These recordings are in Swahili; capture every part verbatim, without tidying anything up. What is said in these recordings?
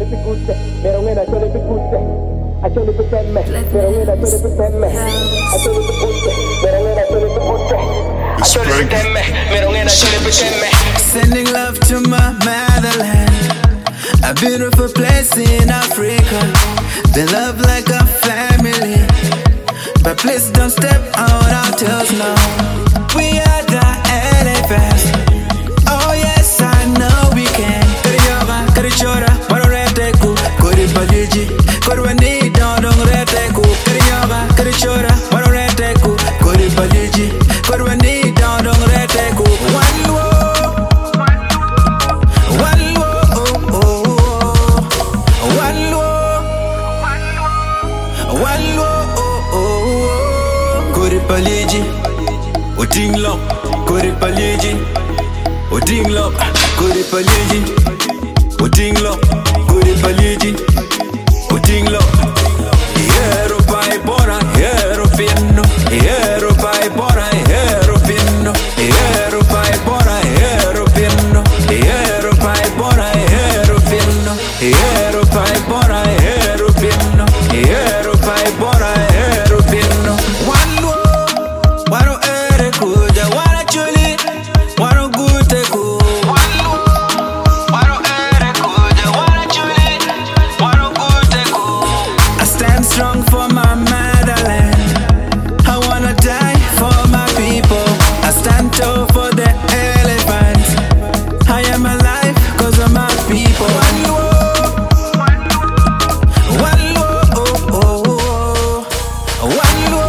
pikutte, merongena chole pikutte, achole pitemme, merongena chole pitemme, achole pikutte, merongena chole pikutte, achole pitemme, merongena chole pitemme. Sending love to my motherland, a beautiful place in Africa. They love like a family, but please don't step out our toes now. We are the elephants. Oh yes, I know we can. Kari yoga, kari chora, waro rete ku, kori paliji, kori wani dong rete ku. Kari yoga, kari chora, waro rete ku, kori paliji, kori wani dong rete ku. One wo, one wo, oh oh, one wo, one wo, oh oh. Kori paliji, uting long, kori paliji. Uding lop, kuri paliji. Uding lop, kuri paliji. Uding lop. Hero pai bora, hero fino. Hero pai bora, hero fino. Hero pai bora, hero fino. Hero pai bora, hero fino. Hero pai bora, hero fino. Hero pai bora, hero fino. Wano, wano ere kuja, wana chuli, wano gute ku. Wano, wano ere kuja, wana chuli, wano gute ku. I stand strong for my motherland. I wanna die for my people. I stand tall for the elephants. I am alive cause of my people. One wo, one wo, oh oh oh. One wo,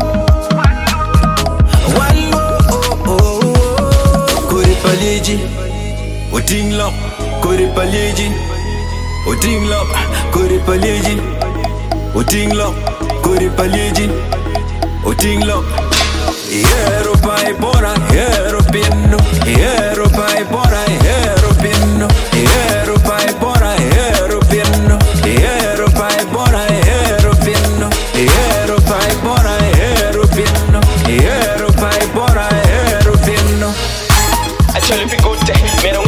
one wo, oh oh oh. Kuri paliji, uding lop, kuri paliji. Uding lop, kuri paliji. Uding lop, kuri paliji. Uding lop. Hero pai bora, hero pino. Hero pai bora, hero pino. Hero pai bora, hero pino. Hero pai bora, hero pino. Hero pai bora, hero pino. Hero pai bora, hero pino. Achole pikutte, merongena